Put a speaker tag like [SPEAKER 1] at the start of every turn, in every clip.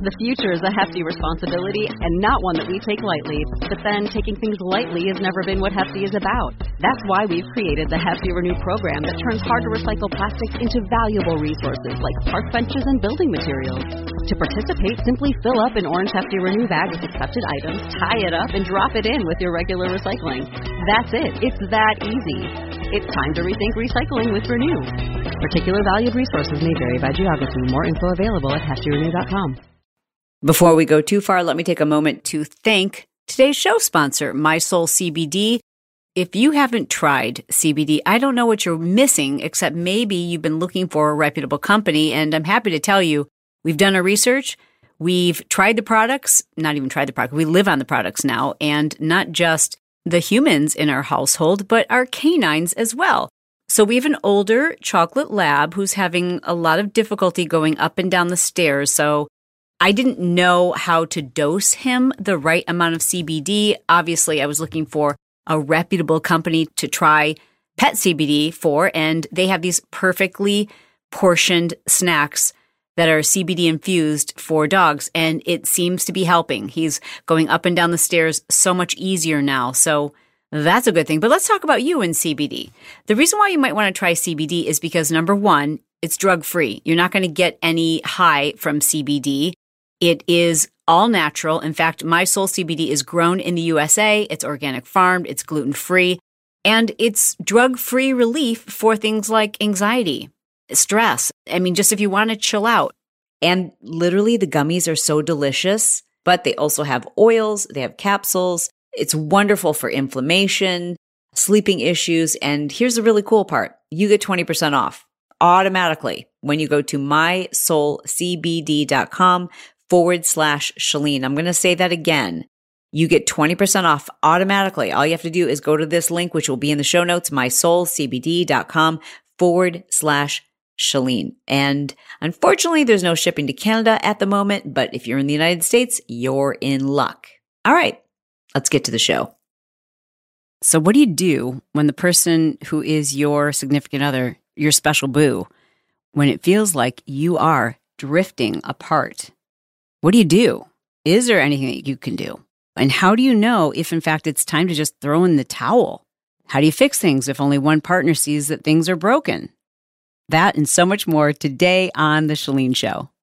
[SPEAKER 1] The future is a hefty responsibility and not one that we take lightly. But then taking things lightly has never been what Hefty is about. That's why we've created the Hefty Renew program that turns hard-to-recycle plastics into valuable resources like park benches and building materials. To participate, simply fill up an orange Hefty Renew bag with accepted items, tie it up, and drop it in with your regular recycling. That's it. It's that easy. It's time to rethink recycling with Renew. Particular valued resources may vary by geography. More info available at heftyrenew.com.
[SPEAKER 2] Before we go too far, let me take a moment to thank today's show sponsor, My Soul CBD. If you haven't tried CBD, I don't know what you're missing, except maybe you've been looking for a reputable company. And I'm happy to tell you, we've done our research. We've tried the products, not even tried the product. We live on the products now, and not just the humans in our household, but our canines as well. So we have an older chocolate lab who's having a lot of difficulty going up and down the stairs. So I didn't know how to dose him the right amount of CBD. Obviously, I was looking for a reputable company to try pet CBD for, and they have these perfectly portioned snacks that are CBD infused for dogs, and it seems to be helping. He's going up and down the stairs so much easier now, so that's a good thing. But let's talk about you and CBD. The reason why you might want to try CBD is because, number one, it's drug-free. You're not going to get any high from CBD. It is all natural. In fact, My Soul CBD is grown in the USA. It's organic farmed. It's gluten-free. And it's drug-free relief for things like anxiety, stress. I mean, just if you want to chill out. And literally, the gummies are so delicious, but they also have oils. They have capsules. It's wonderful for inflammation, sleeping issues. And here's the really cool part. You get 20% off automatically when you go to mysoulcbd.com/Chalene. I'm going to say that again. You get 20% off automatically. All you have to do is go to this link, which will be in the show notes, mysoulcbd.com/Chalene. And unfortunately, there's no shipping to Canada at the moment, but if you're in the United States, you're in luck. All right, let's get to the show. So what do you do when the person who is your significant other, your special boo, when it feels like you are drifting apart? What do you do? Is there anything that you can do? And how do you know if, in fact, it's time to just throw in the towel? How do you fix things if only one partner sees that things are broken? That and so much more today on The Chalene Show.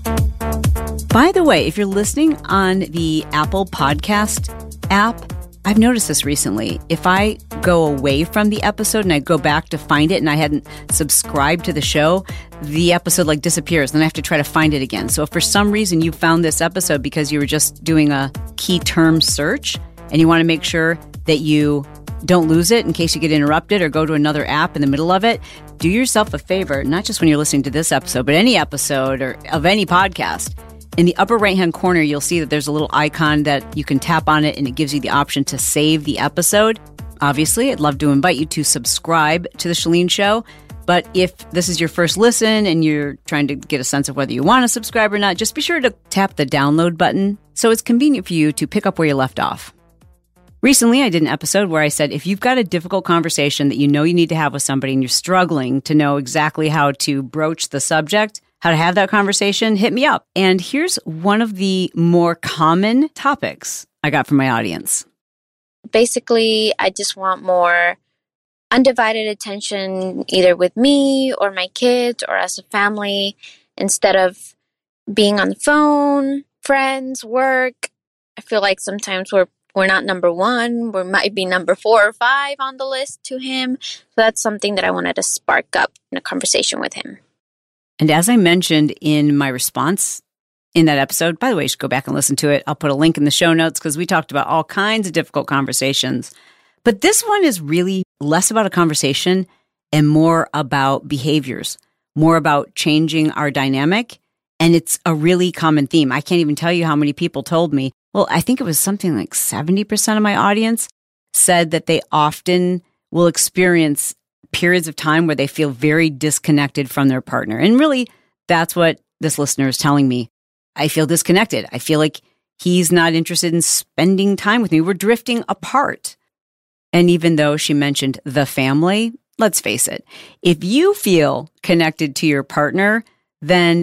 [SPEAKER 2] By the way, if you're listening on the Apple Podcast app, I've noticed this recently. If I go away from the episode and I go back to find it and I hadn't subscribed to the show, the episode disappears. Then I have to try to find it again. So if for some reason you found this episode because you were just doing a key term search and you want to make sure that you don't lose it in case you get interrupted or go to another app in the middle of it, do yourself a favor, not just when you're listening to this episode, but any episode or of any podcast. In the upper right-hand corner, you'll see that there's a little icon that you can tap on it and it gives you the option to save the episode. Obviously, I'd love to invite you to subscribe to The Chalene Show. But if this is your first listen and you're trying to get a sense of whether you want to subscribe or not, just be sure to tap the download button so it's convenient for you to pick up where you left off. Recently, I did an episode where I said, if you've got a difficult conversation that you know you need to have with somebody and you're struggling to know exactly how to broach the subject, how to have that conversation, hit me up. And here's one of the more common topics I got from my audience.
[SPEAKER 3] Basically, I just want more undivided attention, either with me or my kids or as a family, instead of being on the phone, friends, work. I feel like sometimes we're not number one. We might be number 4 or 5 on the list to him. So that's something that I wanted to spark up in a conversation with him.
[SPEAKER 2] And as I mentioned in my response in that episode, by the way, you should go back and listen to it. I'll put a link in the show notes because we talked about all kinds of difficult conversations. But this one is really less about a conversation and more about behaviors, more about changing our dynamic. And it's a really common theme. I can't even tell you how many people told me, well, I think it was something like 70% of my audience said that they often will experience periods of time where they feel very disconnected from their partner. And really, that's what this listener is telling me. I feel disconnected. I feel like he's not interested in spending time with me. We're drifting apart. And even though she mentioned the family, let's face it, if you feel connected to your partner, then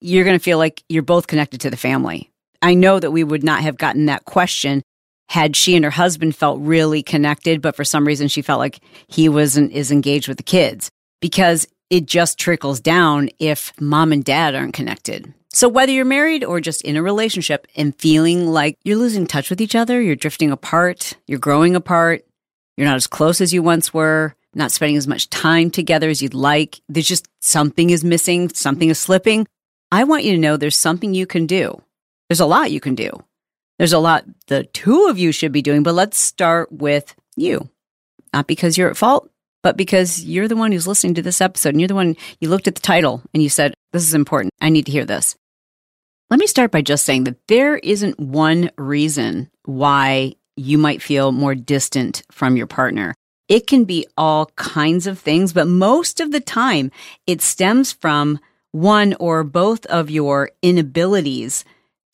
[SPEAKER 4] you're going to feel like you're both connected to the family. I know that we would not have gotten that question had she and her husband felt really connected, but for some reason she felt like he is engaged with the kids, because it just trickles down if mom and dad aren't connected. So whether you're married or just in a relationship and feeling like you're losing touch with each other, you're drifting apart, you're growing apart, you're not as close as you once were, not spending as much time together as you'd like, there's just something is missing, something is slipping, I want you to know there's something you can do. There's a lot you can do. There's a lot the two of you should be doing, but let's start with you. Not because you're at fault, but because you're the one who's listening to this episode and you're the one, you looked at the title and you said, this is important. I need to hear this. Let me start by just saying that there isn't one reason why you might feel more distant from your partner. It can be all kinds of things, but most of the time it stems from one or both of your inabilities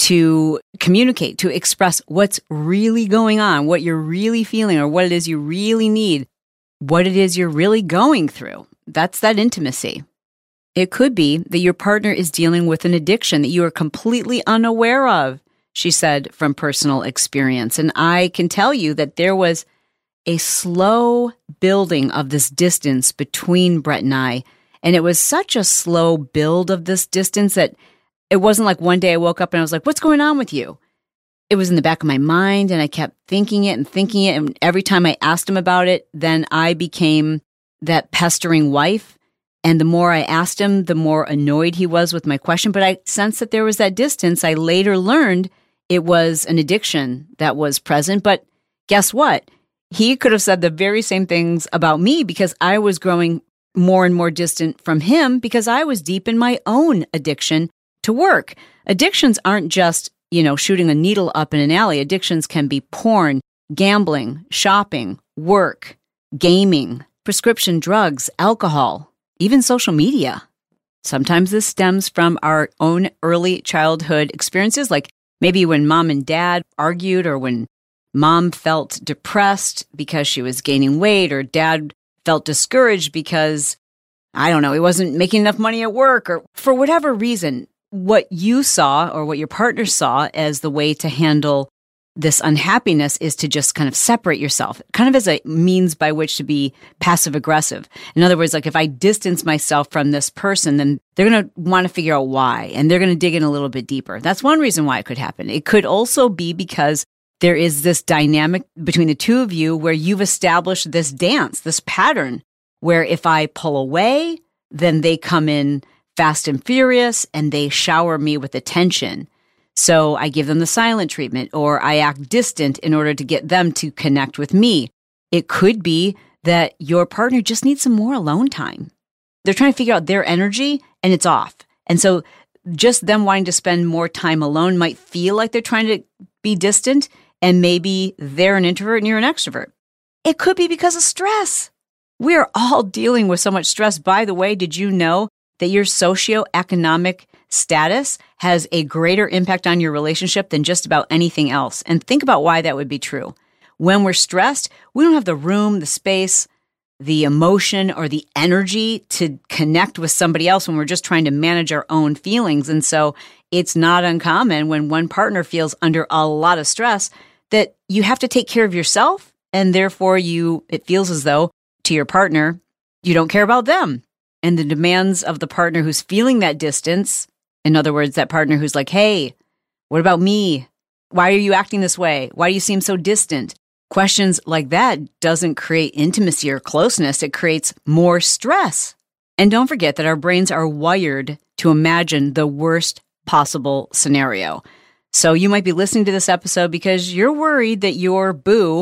[SPEAKER 4] to communicate, to express what's really going on, what you're really feeling, or what it is you really need, what it is you're really going through. That's that intimacy. It could be that your partner is dealing with an addiction that you are completely unaware of, she said from personal experience. And I can tell you that there was a slow building of this distance between Brett and I. And it was such a slow build of this distance that it wasn't like one day I woke up and I was like, what's going on with you? It was in the back of my mind and I kept thinking it. And every time I asked him about it, then I became that pestering wife. And the more I asked him, the more annoyed he was with my question. But I sensed that there was that distance. I later learned it was an addiction that was present. But guess what? He could have said the very same things about me because I was growing more and more distant from him because I was deep in my own addiction to work. Addictions aren't just, shooting a needle up in an alley. Addictions can be porn, gambling, shopping, work, gaming, prescription drugs, alcohol, even social media. Sometimes this stems from our own early childhood experiences, like maybe when mom and dad argued or when mom felt depressed because she was gaining weight or dad felt discouraged because, I don't know, he wasn't making enough money at work or for whatever reason. What you saw or what your partner saw as the way to handle this unhappiness is to just kind of separate yourself, kind of as a means by which to be passive aggressive. In other words, like if I distance myself from this person, then they're going to want to figure out why, and they're going to dig in a little bit deeper. That's one reason why it could happen. It could also be because there is this dynamic between the two of you where you've established this dance, this pattern, where if I pull away, then they come in fast and furious and they shower me with attention. So I give them the silent treatment or I act distant in order to get them to connect with me. It could be that your partner just needs some more alone time. They're trying to figure out their energy and it's off. And so just them wanting to spend more time alone might feel like they're trying to be distant and maybe they're an introvert and you're an extrovert. It could be because of stress. We're all dealing with so much stress. By the way, did you know that your socioeconomic status has a greater impact on your relationship than just about anything else? And think about why that would be true. When we're stressed, we don't have the room, the space, the emotion, or the energy to connect with somebody else when we're just trying to manage our own feelings. And so it's not uncommon when one partner feels under a lot of stress that you have to take care of yourself. And therefore it feels as though to your partner, you don't care about them. And the demands of the partner who's feeling that distance, in other words, that partner who's like, hey, what about me? Why are you acting this way? Why do you seem so distant? Questions like that doesn't create intimacy or closeness. It creates more stress. And don't forget that our brains are wired to imagine the worst possible scenario. So you might be listening to this episode because you're worried that your boo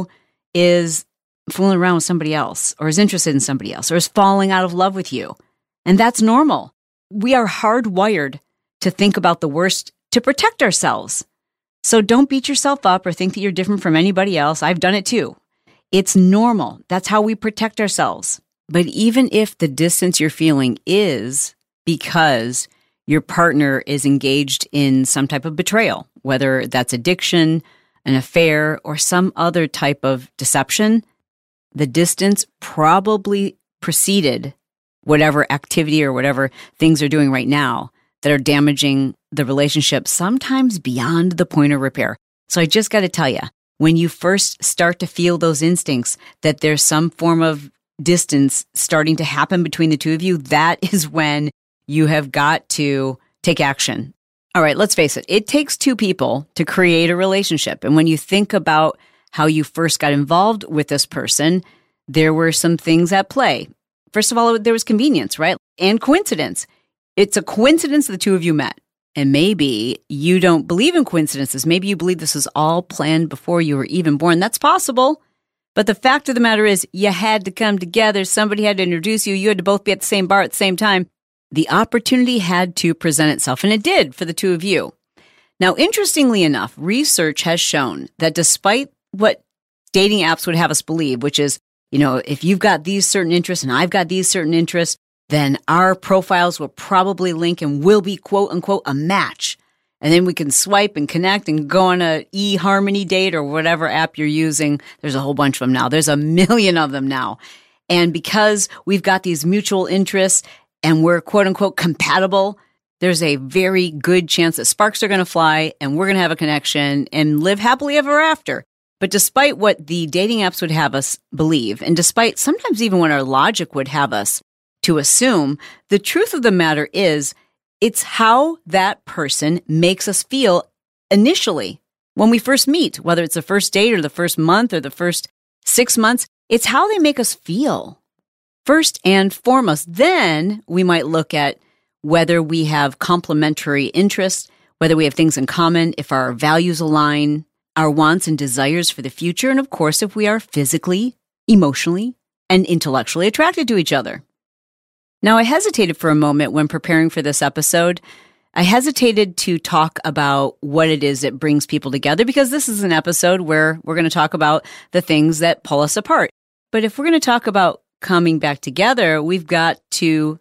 [SPEAKER 4] is fooling around with somebody else or is interested in somebody else or is falling out of love with you. And that's normal. We are hardwired to think about the worst to protect ourselves. So don't beat yourself up or think that you're different from anybody else. I've done it too. It's normal. That's how we protect ourselves. But even if the distance you're feeling is because your partner is engaged in some type of betrayal, whether that's addiction, an affair, or some other type of deception, the distance probably preceded whatever activity or whatever things are doing right now that are damaging the relationship, sometimes beyond the point of repair. So I just got to tell you, when you first start to feel those instincts that there's some form of distance starting to happen between the two of you, that is when you have got to take action. All right, let's face it. It takes two people to create a relationship. And when you think about how you first got involved with this person, there were some things at play. First of all, there was convenience, right? And coincidence. It's a coincidence the two of you met. And maybe you don't believe in coincidences. Maybe you believe this is all planned before you were even born. That's possible. But the fact of the matter is, you had to come together. Somebody had to introduce you. You had to both be at the same bar at the same time. The opportunity had to present itself, and it did for the two of you. Now, interestingly enough, research has shown that despite what dating apps would have us believe, which is, if you've got these certain interests and I've got these certain interests, then our profiles will probably link and will be, quote unquote, a match. And then we can swipe and connect and go on a eHarmony date or whatever app you're using. There's a whole bunch of them now. There's 1 million of them now. And because we've got these mutual interests and we're, quote unquote, compatible, there's a very good chance that sparks are going to fly and we're going to have a connection and live happily ever after. But despite what the dating apps would have us believe, and despite sometimes even what our logic would have us to assume, the truth of the matter is it's how that person makes us feel initially when we first meet, whether it's the first date or the first month or the first 6 months. It's how they make us feel. First and foremost, then we might look at whether we have complementary interests, whether we have things in common, if our values align, our wants and desires for the future, and of course, if we are physically, emotionally, and intellectually attracted to each other. Now, I hesitated for a moment when preparing for this episode. I hesitated to talk about what it is that brings people together because this is an episode where we're going to talk about the things that pull us apart. But if we're going to talk about coming back together, we've got to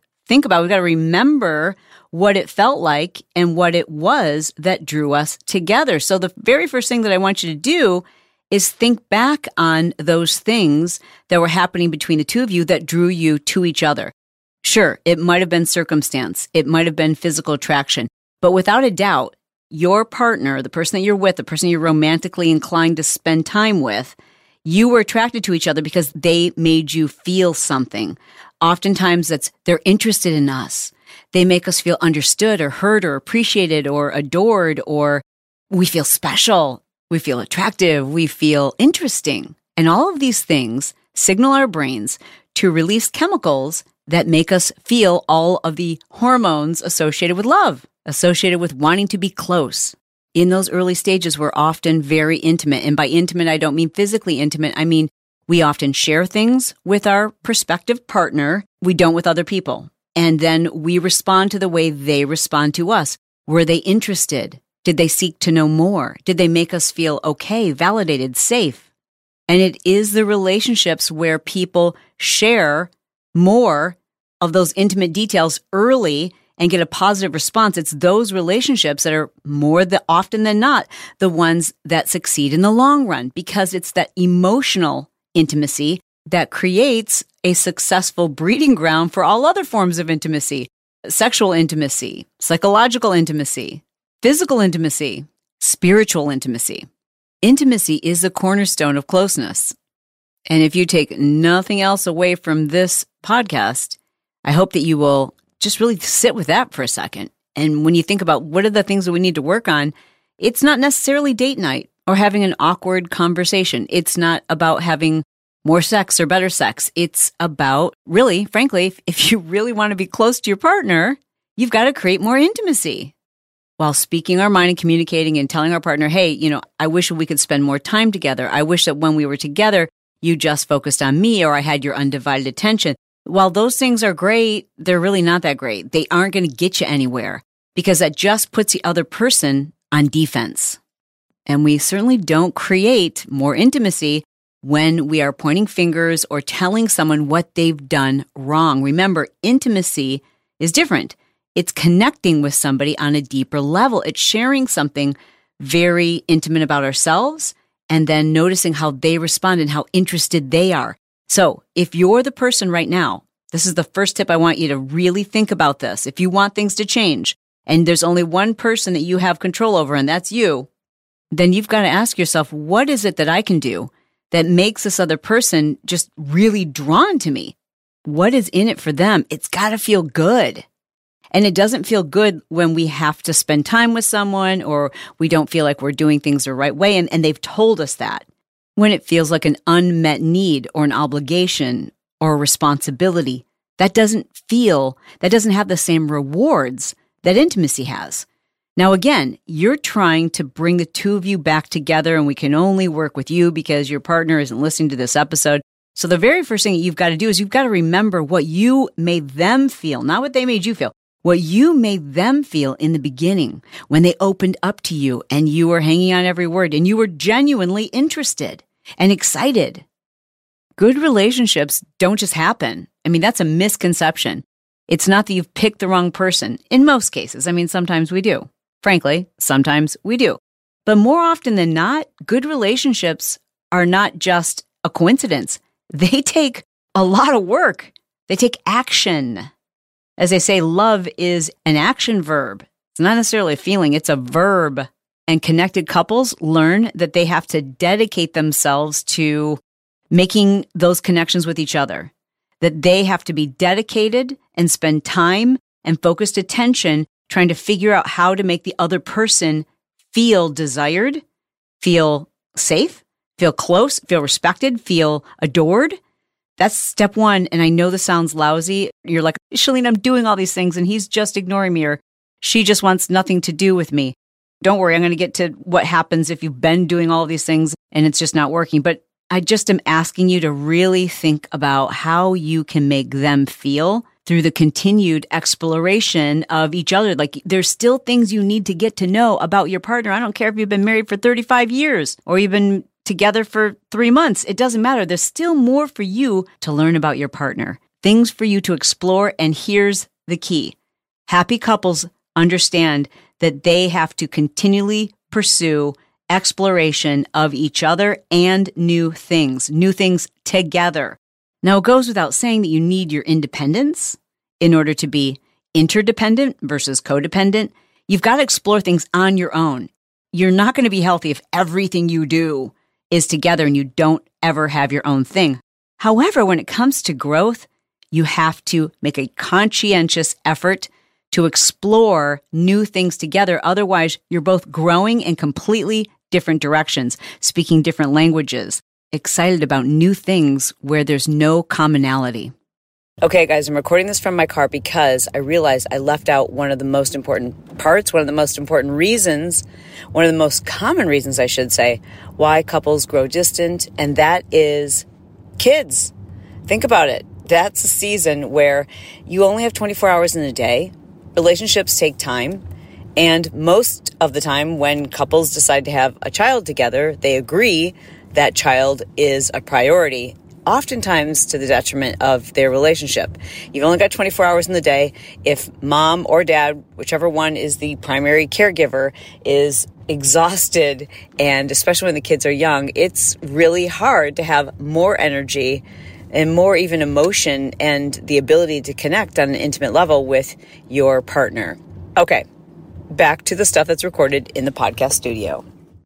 [SPEAKER 4] remember what it felt like and what it was that drew us together. So the very first thing that I want you to do is think back on those things that were happening between the two of you that drew you to each other. Sure, it might have been circumstance. It might have been physical attraction. But without a doubt, your partner, the person that you're with, the person you're romantically inclined to spend time with, you were attracted to each other because they made you feel something. Oftentimes they're interested in us. They make us feel understood or heard or appreciated or adored, or we feel special. We feel attractive. We feel interesting. And all of these things signal our brains to release chemicals that make us feel all of the hormones associated with love, associated with wanting to be close. In those early stages, we're often very intimate. And by intimate, I don't mean physically intimate. I mean, we often share things with our prospective partner. We don't with other people. And then we respond to the way they respond to us. Were they interested? Did they seek to know more? Did they make us feel okay, validated, safe? And it is the relationships where people share more of those intimate details early and get a positive response. It's those relationships that are often than not the ones that succeed in the long run, because it's that emotional intimacy that creates a successful breeding ground for all other forms of intimacy: sexual intimacy, psychological intimacy, physical intimacy, spiritual intimacy. Intimacy is the cornerstone of closeness. And if you take nothing else away from this podcast, I hope that you will just really sit with that for a second. And when you think about what are the things that we need to work on, it's not necessarily date night or having an awkward conversation. It's not about having more sex or better sex. It's about, really, frankly, if you really want to be close to your partner, you've got to create more intimacy while speaking our mind and communicating and telling our partner, hey, I wish we could spend more time together. I wish that when we were together, you just focused on me, or I had your undivided attention. While those things are great, they're really not that great. They aren't going to get you anywhere because that just puts the other person on defense. And we certainly don't create more intimacy when we are pointing fingers or telling someone what they've done wrong. Remember, intimacy is different. It's connecting with somebody on a deeper level. It's sharing something very intimate about ourselves and then noticing how they respond and how interested they are. So if you're the person right now, this is the first tip I want you to really think about this. If you want things to change and there's only one person that you have control over, and that's you, then you've got to ask yourself, what is it that I can do that makes this other person just really drawn to me? What is in it for them? It's got to feel good. And it doesn't feel good when we have to spend time with someone or we don't feel like we're doing things the right way. And they've told us that. When it feels like an unmet need or an obligation or a responsibility, that doesn't have the same rewards that intimacy has. Now, again, you're trying to bring the two of you back together, and we can only work with you because your partner isn't listening to this episode. So the very first thing that you've got to do is you've got to remember what you made them feel, not what they made you feel. What you made them feel in the beginning when they opened up to you and you were hanging on every word and you were genuinely interested and excited. Good relationships don't just happen. I mean, that's a misconception. It's not that you've picked the wrong person. In most cases, I mean, sometimes we do. Frankly, sometimes we do. But more often than not, good relationships are not just a coincidence. They take a lot of work. They take action. As they say, love is an action verb. It's not necessarily a feeling, it's a verb. And connected couples learn that they have to dedicate themselves to making those connections with each other. That they have to be dedicated and spend time and focused attention trying to figure out how to make the other person feel desired, feel safe, feel close, feel respected, feel adored. That's step one. And I know this sounds lousy. You're like, Chalene, I'm doing all these things and he's just ignoring me, or she just wants nothing to do with me. Don't worry, I'm going to get to what happens if you've been doing all of these things and it's just not working. But I just am asking you to really think about how you can make them feel through the continued exploration of each other. Like, there's still things you need to get to know about your partner. I don't care if you've been married for 35 years or you've been together for 3 months. It doesn't matter. There's still more for you to learn about your partner, things for you to explore. And here's the key. Happy couples understand that they have to continually pursue exploration of each other and new things together. Now, it goes without saying that you need your independence in order to be interdependent versus codependent. You've got to explore things on your own. You're not going to be healthy if everything you do is together and you don't ever have your own thing. However, when it comes to growth, you have to make a conscientious effort to explore new things together. Otherwise, you're both growing in completely different directions, speaking different languages, excited about new things where there's no commonality. Okay, guys, I'm recording this from my car because I realized I left out one of the most important parts, one of the most important reasons, one of the most common reasons, I should say, why couples grow distant, and that is kids. Think about it. That's a season where you only have 24 hours in a day. Relationships take time. And most of the time when couples decide to have a child together, they agree that child is a priority, oftentimes to the detriment of their relationship. You've only got 24 hours in the day. If mom or dad, whichever one is the primary caregiver, is exhausted, and especially when the kids are young, it's really hard to have more energy and more even emotion and the ability to connect on an intimate level with your partner. Okay, back to the stuff that's recorded in the podcast studio.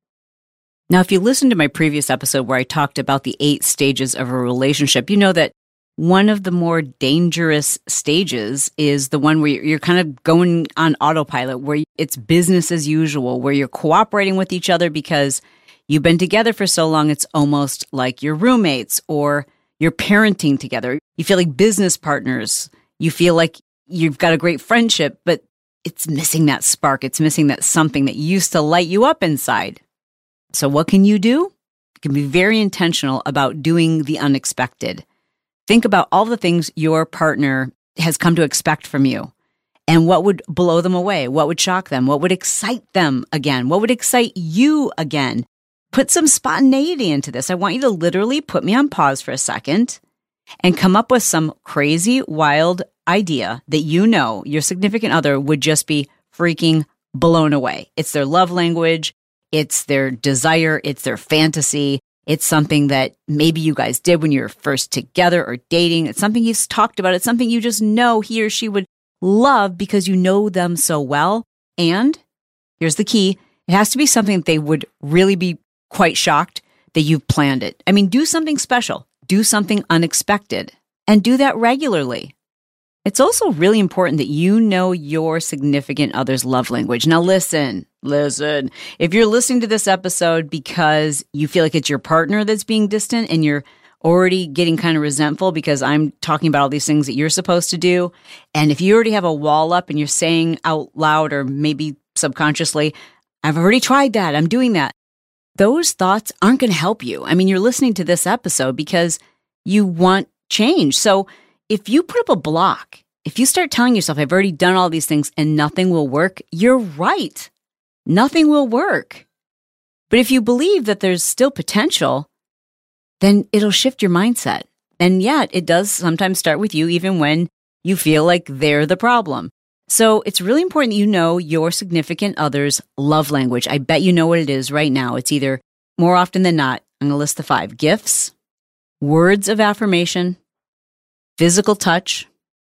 [SPEAKER 4] Now, if you listened to my previous episode where I talked about the 8 stages of a relationship, you know that one of the more dangerous stages is the one where you're kind of going on autopilot, where it's business as usual, where you're cooperating with each other because you've been together for so long, it's almost like you're roommates or you're parenting together. You feel like business partners. You feel like you've got a great friendship, but it's missing that spark. It's missing that something that used to light you up inside. So what can you do? You can be very intentional about doing the unexpected. Think about all the things your partner has come to expect from you and what would blow them away, what would shock them, what would excite them again, what would excite you again. Put some spontaneity into this. I want you to literally put me on pause for a second and come up with some crazy, wild idea that you know your significant other would just be freaking blown away. It's their love language. It's their desire. It's their fantasy. It's something that maybe you guys did when you were first together or dating. It's something you've talked about. It's something you just know he or she would love because you know them so well. And here's the key. It has to be something that they would really be quite shocked that you've planned it. I mean, do something special, do something unexpected, and do that regularly. It's also really important that you know your significant other's love language. Now, listen. If you're listening to this episode because you feel like it's your partner that's being distant and you're already getting kind of resentful because I'm talking about all these things that you're supposed to do, and if you already have a wall up and you're saying out loud or maybe subconsciously, I've already tried that, I'm doing that, those thoughts aren't going to help you. I mean, you're listening to this episode because you want change. So if you put up a block, if you start telling yourself, I've already done all these things and nothing will work, you're right. Nothing will work. But if you believe that there's still potential, then it'll shift your mindset. And yet it does sometimes start with you, even when you feel like they're the problem. So it's really important that you know your significant other's love language. I bet you know what it is right now. It's either, more often than not, I'm going to list the 5: gifts, words of affirmation, physical touch,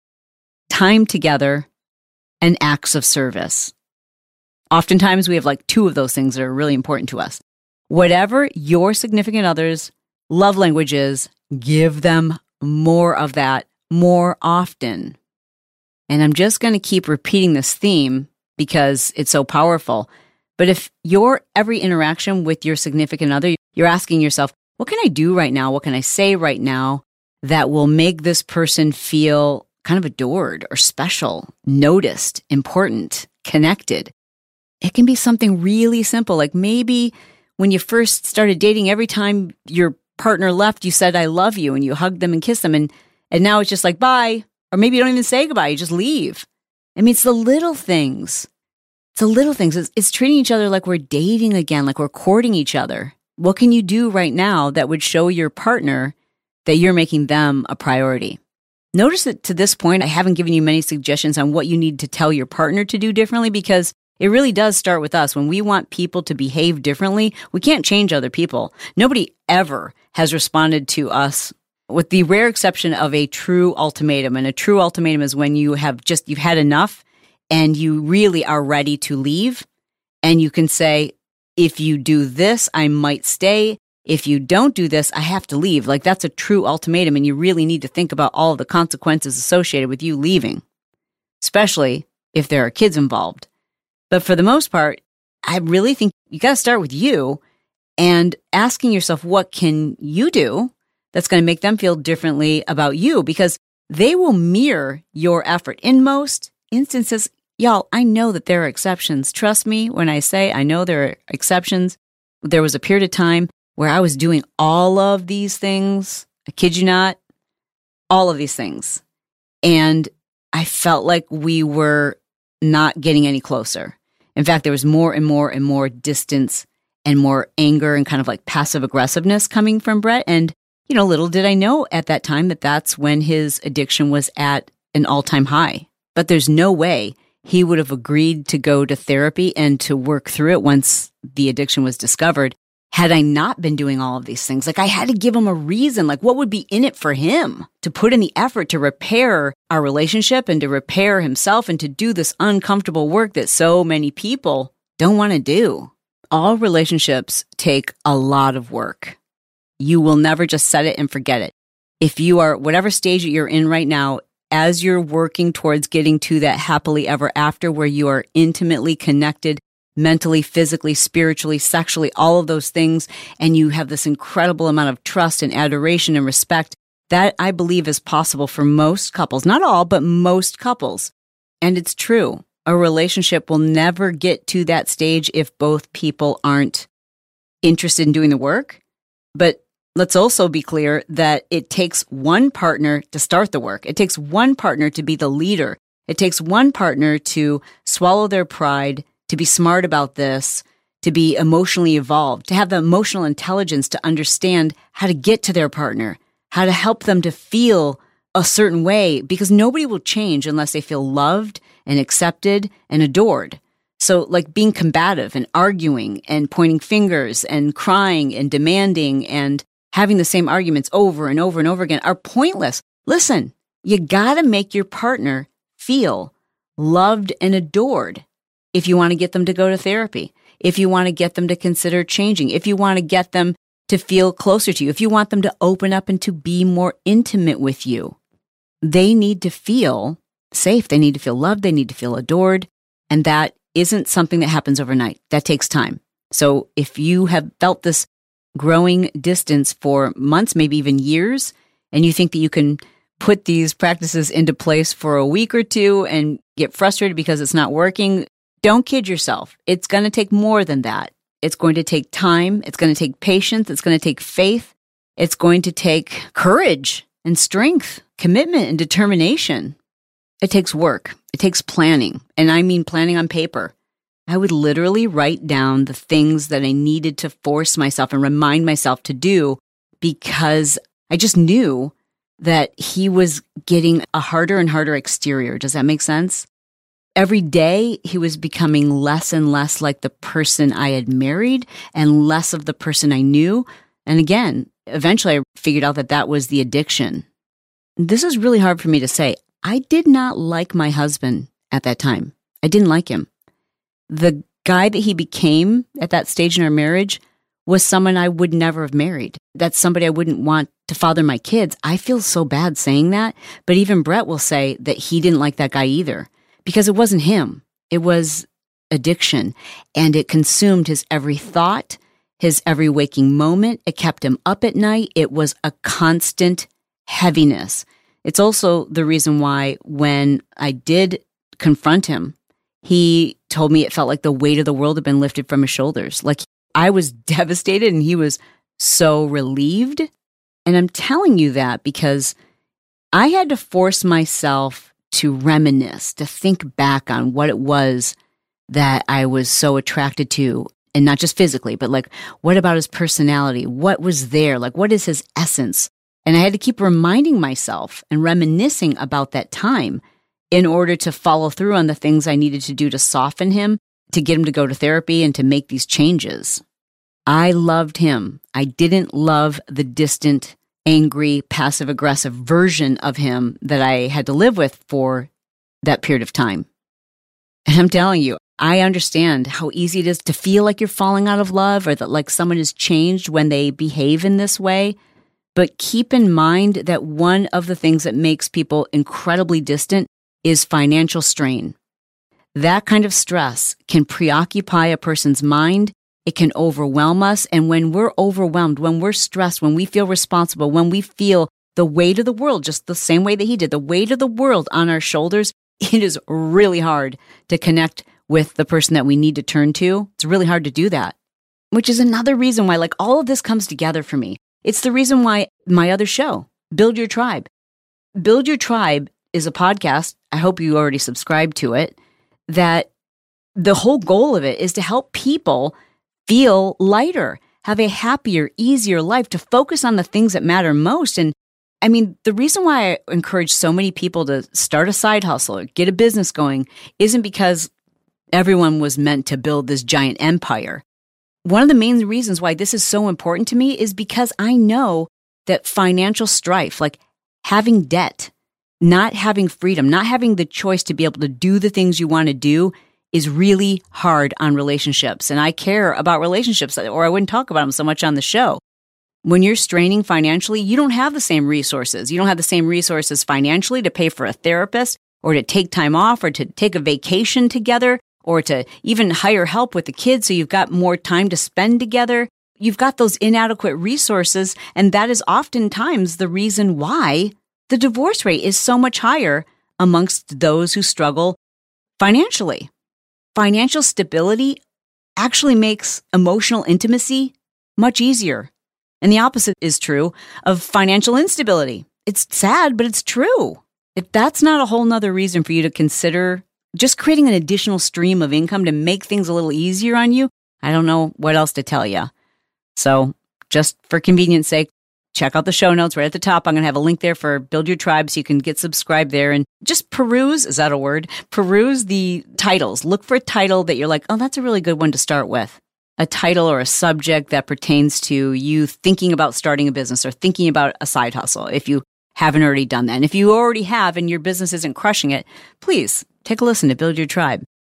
[SPEAKER 4] time together, and acts of service. Oftentimes we have like 2 of those things that are really important to us. Whatever your significant other's love language is, give them more of that more often. And I'm just going to keep repeating this theme because it's so powerful. But if your every interaction with your significant other, you're asking yourself, what can I do right now? What can I say right now that will make this person feel kind of adored or special, noticed, important, connected? It can be something really simple. Like maybe when you first started dating, every time your partner left, you said, I love you, and you hugged them and kissed them. And now it's just like, bye. Or maybe you don't even say goodbye. You just leave. I mean, it's the little things. It's the little things. It's treating each other like we're dating again, like we're courting each other. What can you do right now that would show your partner that you're making them a priority? Notice that to this point, I haven't given you many suggestions on what you need to tell your partner to do differently, because it really does start with us. When we want people to behave differently, we can't change other people. Nobody ever has responded to us, with the rare exception of a true ultimatum. And a true ultimatum is when you've had enough and you really are ready to leave. And you can say, if you do this, I might stay. If you don't do this, I have to leave. Like, that's a true ultimatum. And you really need to think about all of the consequences associated with you leaving, especially if there are kids involved. But for the most part, I really think you got to start with you and asking yourself, what can you do that's going to make them feel differently about you? Because they will mirror your effort. In most instances, y'all, I know that there are exceptions. Trust me when I say I know there are exceptions. There was a period of time where I was doing all of these things. I kid you not, all of these things. And I felt like we were not getting any closer. In fact, there was more and more and more distance and more anger and kind of like passive aggressiveness coming from Brett. And, little did I know at that time that that's when his addiction was at an all-time high. But there's no way he would have agreed to go to therapy and to work through it once the addiction was discovered had I not been doing all of these things. Like, I had to give him a reason. Like, what would be in it for him to put in the effort to repair our relationship and to repair himself and to do this uncomfortable work that so many people don't want to do? All relationships take a lot of work. You will never just set it and forget it. If you are, whatever stage that you're in right now, as you're working towards getting to that happily ever after where you are intimately connected, mentally, physically, spiritually, sexually, all of those things, and you have this incredible amount of trust and adoration and respect, that I believe is possible for most couples. Not all, but most couples. And it's true. A relationship will never get to that stage if both people aren't interested in doing the work. But let's also be clear that it takes one partner to start the work. It takes one partner to be the leader. It takes one partner to swallow their pride, to be smart about this, to be emotionally evolved, to have the emotional intelligence to understand how to get to their partner, how to help them to feel a certain way, because nobody will change unless they feel loved and accepted and adored. So like being combative and arguing and pointing fingers and crying and demanding and having the same arguments over and over and over again are pointless. Listen, you gotta make your partner feel loved and adored. if you want to get them to go to therapy, if you want to get them to consider changing, if you want to get them to feel closer to you, if you want them to open up and to be more intimate with you, they need to feel safe. They need to feel loved. They need to feel adored. And that isn't something that happens overnight. That takes time. So if you have felt this growing distance for months, maybe even years, and you think that you can put these practices into place for a week or two and get frustrated because it's not working, don't kid yourself. It's going to take more than that. It's going to take time. It's going to take patience. It's going to take faith. It's going to take courage and strength, commitment and determination. It takes work. It takes planning. And I mean planning on paper. I would literally write down the things that I needed to force myself and remind myself to do because I just knew that he was getting a harder and harder exterior. Does that make sense? Every day, he was becoming less and less like the person I had married and less of the person I knew. And again, eventually I figured out that that was the addiction. This is really hard for me to say. I did not like my husband at that time. I didn't like him. The guy that he became at that stage in our marriage was someone I would never have married. That's somebody I wouldn't want to father my kids. I feel so bad saying that, but even Brett will say that he didn't like that guy either because it wasn't him. It was addiction, and it consumed his every thought, his every waking moment. It kept him up at night. It was a constant heaviness. It's also the reason why when I did confront him, he told me it felt like the weight of the world had been lifted from his shoulders. Like I was devastated and he was so relieved. And I'm telling you that because I had to force myself to reminisce, to think back on what it was that I was so attracted to. And not just physically, but like, what about his personality? What was there? Like, what is his essence? And I had to keep reminding myself and reminiscing about that time in order to follow through on the things I needed to do to soften him, to get him to go to therapy and to make these changes. I loved him. I didn't love the distant, angry, passive-aggressive version of him that I had to live with for that period of time. And I'm telling you, I understand how easy it is to feel like you're falling out of love or that like someone has changed when they behave in this way. But keep in mind that one of the things that makes people incredibly distant is financial strain. That kind of stress can preoccupy a person's mind. It can overwhelm us. And when we're overwhelmed, when we're stressed, when we feel responsible, when we feel the weight of the world, just the same way that he did, the weight of the world on our shoulders, it is really hard to connect with the person that we need to turn to. It's really hard to do that, which is another reason why like all of this comes together for me. It's the reason why my other show, Build Your Tribe. Build Your Tribe is a podcast. I hope you already subscribed to it. That the whole goal of it is to help people feel lighter, have a happier, easier life, to focus on the things that matter most. And I mean, the reason why I encourage so many people to start a side hustle or get a business going isn't because everyone was meant to build this giant empire. One of the main reasons why this is so important to me is because I know that financial strife, like having debt, not having freedom, not having the choice to be able to do the things you want to do is really hard on relationships. And I care about relationships, or I wouldn't talk about them so much on the show. When you're straining financially, you don't have the same resources. You don't have the same resources financially to pay for a therapist or to take time off or to take a vacation together or to even hire help with the kids so you've got more time to spend together. You've got those inadequate resources, and that is oftentimes the reason why the divorce rate is so much higher amongst those who struggle financially. Financial stability actually makes emotional intimacy much easier. And the opposite is true of financial instability. It's sad, but it's true. If that's not a whole nother reason for you to consider just creating an additional stream of income to make things a little easier on you, I don't know what else to tell you. So just for convenience sake, check out the show notes right at the top. I'm going to have a link there for Build Your Tribe so you can get subscribed there and just peruse, is that a word? Peruse the titles. Look for a title that you're like, oh, that's a really good one to start with. A title or a subject that pertains to you thinking about starting a business or thinking about a side hustle if you haven't already done that. And if you already have and your business isn't crushing it, please take a listen to Build Your Tribe.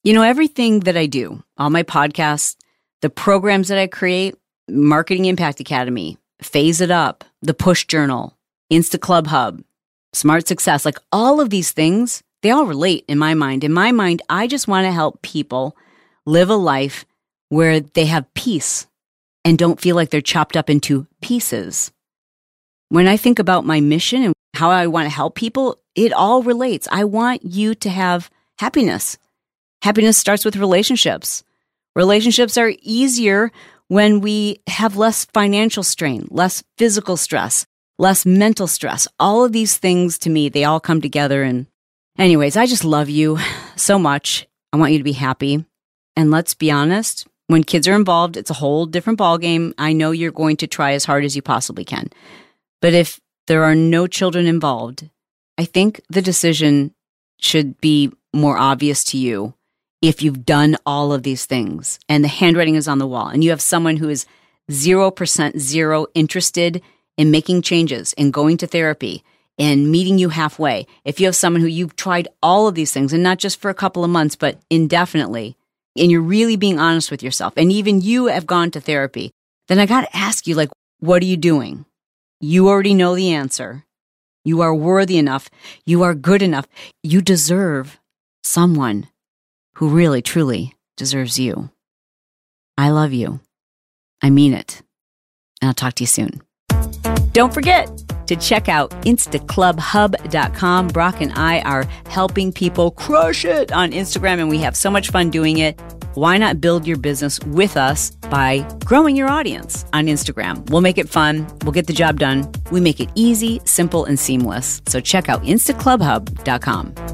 [SPEAKER 4] You know, everything that I do, all my podcasts, the programs that I create, Marketing Impact Academy, Phase It Up, the Push Journal, Insta Club Hub, Smart Success, like all of these things, they all relate in my mind. In my mind, I just want to help people live a life where they have peace and don't feel like they're chopped up into pieces. When I think about my mission and how I want to help people, it all relates. I want you to have happiness. Happiness starts with relationships. Relationships are easier when we have less financial strain, less physical stress, less mental stress. All of these things, to me, they all come together. And anyways, I just love you so much. I want you to be happy. And let's be honest, when kids are involved, it's a whole different ballgame. I know you're going to try as hard as you possibly can. But if there are no children involved, I think the decision should be more obvious to you if you've done all of these things and the handwriting is on the wall and you have someone who is 0% interested in making changes, in going to therapy, in meeting you halfway. If you have someone who you've tried all of these things, and not just for a couple of months, but indefinitely, and you're really being honest with yourself, and even you have gone to therapy, then I got to ask you, like, what are you doing? You already know the answer. You are worthy enough. You are good enough. You deserve someone who really, truly deserves you. I love you. I mean it. And I'll talk to you soon. Don't forget to check out instaclubhub.com. Brock and I are helping people crush it on Instagram, and we have so much fun doing it. Why not build your business with us by growing your audience on Instagram? We'll make it fun. We'll get the job done. We make it easy, simple, and seamless. So check out instaclubhub.com.